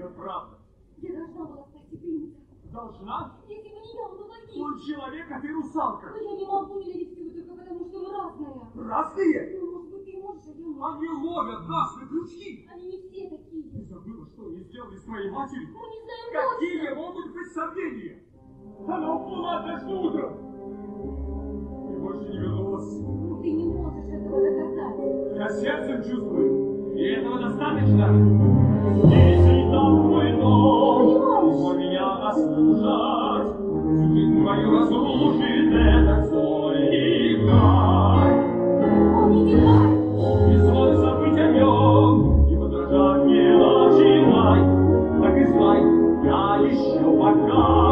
Это правда. Я должна была спасти принца. Должна? Если бы не я, он бы погиб. Он человек, а ты русалка. Но я не могу ненавидеть его только потому, что мы разные. Разные? Ну, может быть, ты можешь, а я могу. Они ловят нас на крючки. Они не все такие. Ты забыла, что они сделали с твоей матерью? Мы не знаем Какие точно. могут быть сомнения? Она уплыла даже утром. И больше не вернулась. Ну, ты не можешь этого доказать. Я сердцем чувствую, и этого достаточно. Если там мой дом, изволь меня послушать, всю жизнь мою разрушит этот злой край. Он не дикарь. Изволь забыть о нем и подражать не начинай, так и знай, я еще пока